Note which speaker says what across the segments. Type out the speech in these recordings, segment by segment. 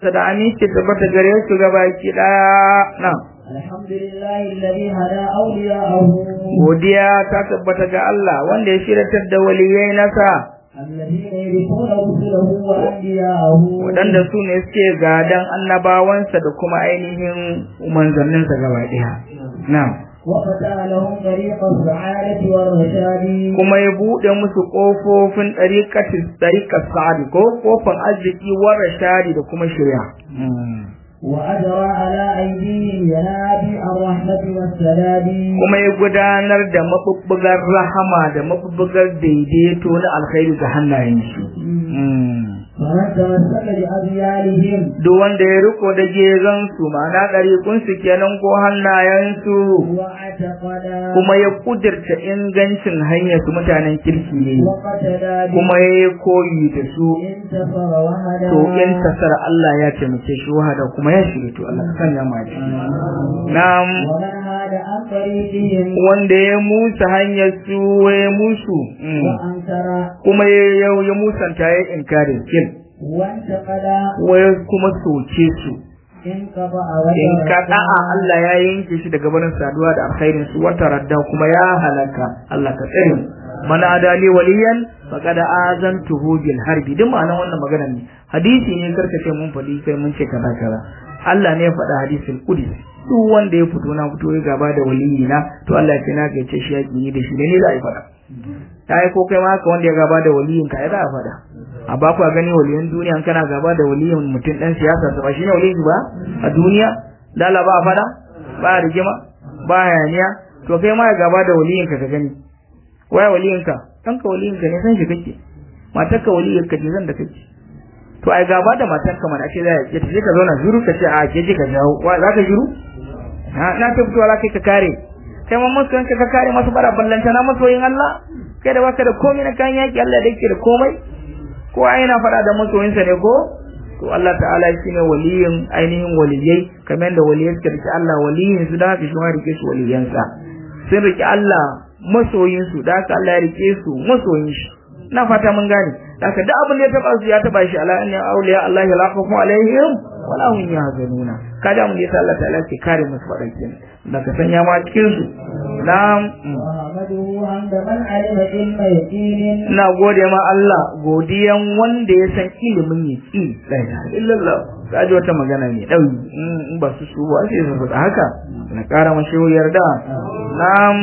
Speaker 1: da aminci tabbata gare su gabaki daya na
Speaker 2: alhamdulillahi alladhi hada awliya'ahu
Speaker 1: godiya ta tabbata ga Allah wanda ya shiratar da waliyai nasa
Speaker 2: alladhina yarithuna rusulahu wa anbiya'ahu
Speaker 1: wadanda su ne suke gadan annabawansa da kuma ainihin manzanninsa gaba daya na
Speaker 2: وفتح لهم طريق السعادة والرشاد
Speaker 1: kuma ya bude musu kofofin tariqat sa'adi ko kofin arziki wa rashadi da kuma shari'a
Speaker 2: وأجرى على أيديهم ينابيع الرحمة والسلام
Speaker 1: kuma ya gudanar da mabubbugar rahama da mabubbugar daidaito na alkhairi ga hannayen shi
Speaker 2: فمن تمسك بأذيالهم
Speaker 1: duk wanda ya riko da gezan su ma'ana ɗariƙun su kenan ko hannayen su
Speaker 2: واعتقد
Speaker 1: kuma ya kudirta ingancin hanyar su mutanen kirki ne
Speaker 2: وقتدى
Speaker 1: kuma ya koyi da su
Speaker 2: انتصر وهدى
Speaker 1: to in tasara Allah ya taimake shi wahada kuma ya shirye to Allah ka sanya mu a ciki na'am
Speaker 2: ومن هاد عن طريقهم
Speaker 1: wanda ya musa hanyar su ya musu
Speaker 2: وأنكر
Speaker 1: kuma ya musanta ya inkari kin
Speaker 2: وانتقد
Speaker 1: waya kuma soke su
Speaker 2: انقطع
Speaker 1: in kada'a Allah ya yanke shi daga barin saduwa da alkhairin su wata radda kuma ya halaka Allah ka tsare man adali waliyan faqad azantuhu bil harbi duk ma'anar wannan magana ne hadisi ne karkace mun fadi kai mun ce kaza kaza Allah ne ya faɗa hadisul qudsi duk wanda ya fito na fito ya gaba da waliyina to Allah ya ce na ga ce shi yaki ne da shi ne za a yi faɗa kai ko kai ma ka wanda ya gaba da waliyin ka ya za a faɗa a ba ku gani waliyan duniya kana gaba da waliyin mutum dan siyasa ba shine waliyin ba a duniya dala ba fada ba rigima ba hayaniya to kai ma gaba da waliyin ka gani waya waliyin ka dan ka waliyin ka ne san shi kake matar ka waliyin ka zan da kake to ai gaba da matar ka mana ce za ya ce ka zauna zuru ka ce a ke ji ka jawo wa za ka juru na ta fito ala kai ka kare kai ma masoyin ka kare masu bara ballanta na masoyin Allah kai da baka da komai na kan yaki Allah da yake da komai ko ai yana fada da masoyinsa ne ko to Allah ta'ala shine waliyin ainihin waliyai kamar da waliyai suka rike Allah waliyin su da haka shi ma rike su waliyansa sun rike Allah masoyin su da haka Allah ya rike su masoyin shi na fata mun gane da haka duk abin da ya taba su ya taba shi ala anna awliya Allah la khawfun alaihim wala hum yahzanuna kada mun yi Allah ta'ala ke kare musu fadankin da ka sanya ma cikin su na'am na gode ma Allah godiyan wanda ya san ilimin yaki la ilaha illallah kaji wata magana ne dauki in ba su ba sai su faɗa haka na ƙara mashi yarda na'am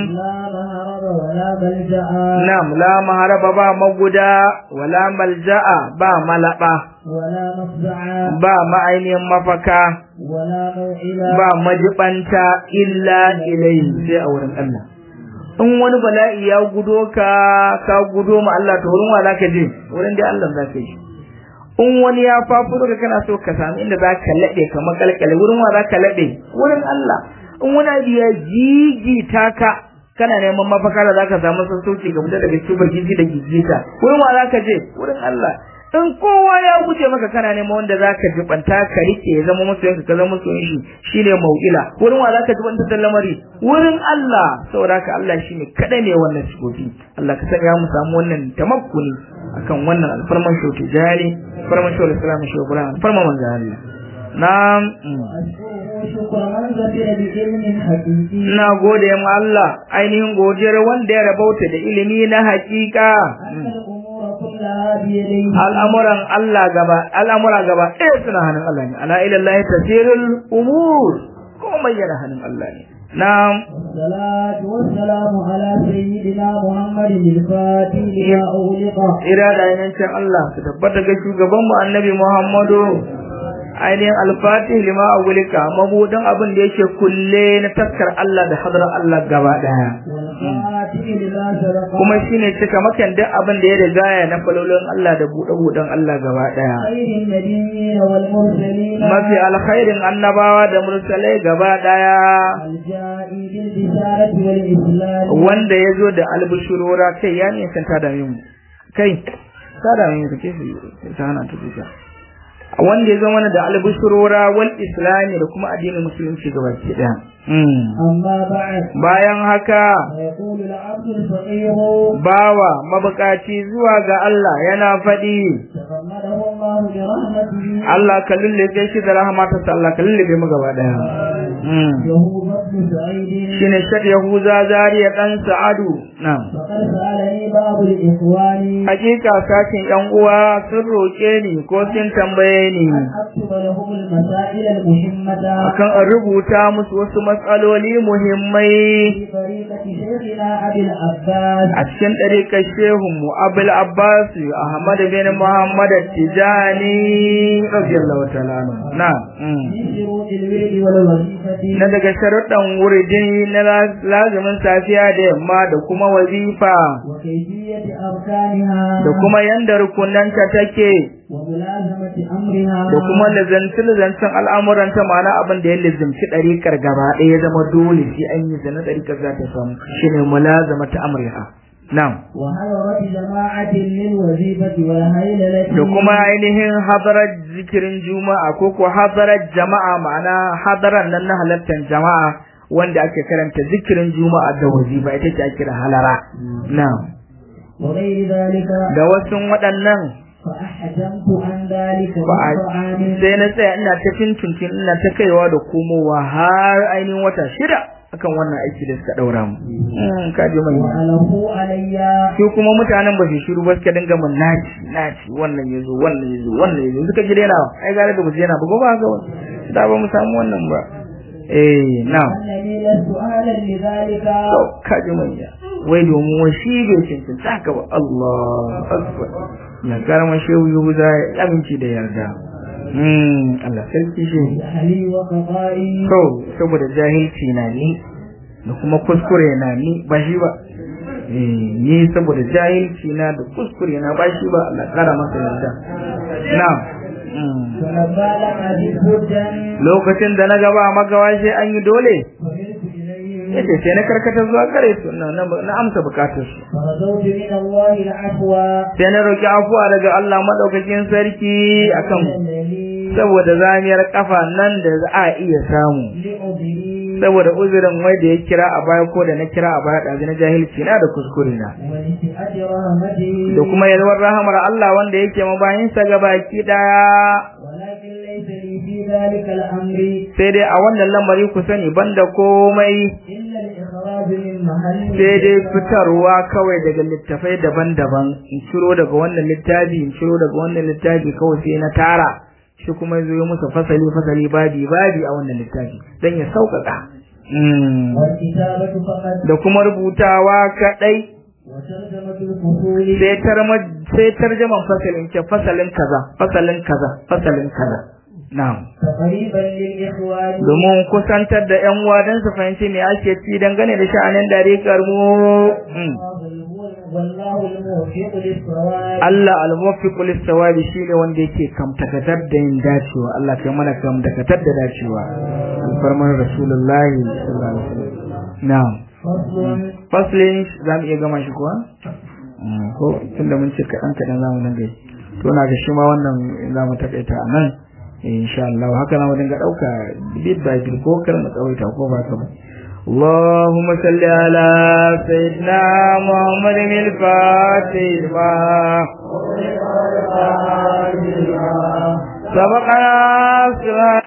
Speaker 1: na'am la maharaba ba maguda wala malja'a ba malaba ba ma'ainihin mafaka ba majibanta illa ilayhi sai a wurin Allah in wani bala'i ya gudo ka gudo ma Allah to wurin wa zaka je wurin dai Allah zaka je in wani ya fafuro ka kana so ka samu inda zaka lade ka makalkale wurin wa zaka lade wurin Allah in wani abu ya jijita ka kana neman mafaka da zaka samu sassauci ga mutum daga cikin jiji da jijita wurin wa zaka je wurin Allah in kowa ya guje maka kana neman wanda zaka jibanta ka rike ya zama masoyinka ka zama masoyin shi shine mau'ila wurin wa zaka jibanta da lamari wurin Allah saboda ka Allah shine kada ne wannan sigobi Allah ka sanya mu samu wannan tamakkuni akan wannan alfarman shauki jari alfarman shauki salamu shauki alfarman manzo Allah na'am na gode ma Allah ainihin godiyar wanda ya rabauta da ilimi na hakika al'amura gaba ɗaya suna hannun Allah ne ala ilallahi tasirul umur komai yana hannun Allah ne na'am
Speaker 2: salatu wassalamu ala sayyidina muhammadin al-fatih lima ughliqa
Speaker 1: irada yancin Allah su tabbata ga shugaban mu annabi Muhammadu ainihin al-fatih lima ughliqa mabudan abin da yake kulle na taskar Allah da hadrar Allah gaba daya kuma shine cika makan duk abin da ya riga ya na falolin Allah da buɗe-buɗen Allah gaba daya mafi alkhairin annabawa da mursalai gaba daya wanda ya zo da albishirora kai ya ne san tada mu kai tada mu kake shi ta hana ta duka wanda ya zama da albushrura wal islami da kuma addinin musulunci gabaki daya
Speaker 2: أما بعد
Speaker 1: bayan haka
Speaker 2: فيقول العبد الفقير
Speaker 1: bawa mabukaci zuwa ga Allah yana faɗi
Speaker 2: تغمده الله برحمته
Speaker 1: Allah ka lullube shi da rahmatarsa Allah ka lullube mu gaba daya
Speaker 2: يهوذا بن سعيد
Speaker 1: shine Sheikh Yahuza Zariya dan Sa'adu na'am
Speaker 2: فقد سألني بعض الإخوان
Speaker 1: hakika sakin yan uwa sun roke ni ko sun tambaye ni
Speaker 2: أن أكتب لهم المسائل المهمة
Speaker 1: akan in rubuta musu wasu matsaloli muhimmai
Speaker 2: في طريقة شيخنا أبي العباس
Speaker 1: a cikin ɗariƙar shehunmu Abul Abbas Ahmad bin Muhammad Tijani radiyallahu ta'ala anhu na'am
Speaker 2: من شروط الورد والوظيفة
Speaker 1: na daga sharuɗan wuridi na lazumin safiya da yamma da kuma wazifa
Speaker 2: وكيفية أركانها
Speaker 1: da kuma yanda rukunanta take
Speaker 2: وملازمة أمرها
Speaker 1: da kuma lazantin al'amuranta ma'ana abin da ya lazimci ɗariƙar gaba ɗaya ya zama dole sai an yi zana ɗariƙar za ta samu shine mulazamata amriha na'am
Speaker 2: وحضرت جماعة للوظيفة والهيللة
Speaker 1: da kuma ainihin hadarar zikirin juma'a ko ko hadarar jama'a ma'ana hadarar nan na halartar jama'a wanda ake karanta zikirin juma'a da wazifa ita ce ake kira halara na'am
Speaker 2: وغير ذلك
Speaker 1: da wasu waɗannan
Speaker 2: فأحجمت عن ذلك
Speaker 1: sai na tsaya ina ta tuntuntun ina ta kaiwa da komowa har ainihin wata 6 akan wannan aiki da suka daura mu ka ji mai
Speaker 2: وأله علي
Speaker 1: shi kuma mutanen ba su shiru ba suka dinga mun naci wannan yazo suka ji daina ai gare da musu yana ba ba ga da ba mu samu wannan ba na'am
Speaker 2: أنني لست أهلا لذلك
Speaker 1: to ka ji mai wai domin wai shi bai cancanta haka ba Allahu akbar na karama shehu Yahuza ya aminci da yarda Allah sarki shi
Speaker 2: جهلي وخطائي
Speaker 1: to saboda jahilci na ni da kuma kuskure na ni ba shi ba ni saboda jahilci na da kuskure na ba shi ba Allah kara masa yarda na
Speaker 2: فلما لم أجد هدى
Speaker 1: lokacin da na gaba magawa sai an yi dole
Speaker 2: فملت إليه
Speaker 1: yace sai na karkata zuwa gare su na amsa bukatar su
Speaker 2: فرجوت من الله العفو
Speaker 1: sai na roki afuwa daga Allah madaukakin sarki akan saboda zamiyar kafa nan da za a iya samu
Speaker 2: لأذري
Speaker 1: saboda uzurin wai da ya kira a baya ko da na kira a baya ɗazi na jahilci na da kuskure na
Speaker 2: ولسعة رحمته
Speaker 1: da kuma yalwar rahamar Allah wanda yake mabayinsa gabaki daya
Speaker 2: ولكن ليس لي في ذلك الأمر
Speaker 1: sai dai a wannan lamari ku sani banda komai
Speaker 2: إلا الإخراج من محل
Speaker 1: sai dai fitarwa kawai daga littafai daban-daban in ciro daga wannan littafi in ciro daga wannan littafi kawai sai na tara shi kuma yazo ya musu fasali babi a wannan littafi dan ya sauƙaƙa
Speaker 2: والكتابة فقط
Speaker 1: da kuma rubutawa kadai
Speaker 2: وترجمة الفصول
Speaker 1: sai tarjaman fasalin kaza na'am
Speaker 2: تقريبا للإخوان
Speaker 1: domin kusantar da ƴan uwa dan su fahimci me ake ci dangane da sha'anin dariƙar mu
Speaker 2: والله الموفق للصواب
Speaker 1: Allah al-muwaffiq lis-sawabi shine wanda yake kamtakatar da yin dacewa Allah kai mana kamtakatar da dacewa alfarman rasulullahi sallallahu alaihi wasallam na'am faslin zamu iya gama shi kuwa ko tunda mun ce kadan zamu nan gai to na ga shi ma wannan zamu takaita anan insha Allah haka na mu dinga dauka bid by bid ko kar mu tsawaita ko ba ka ba اللهم صل على سيدنا محمد الفاتح ما سبقنا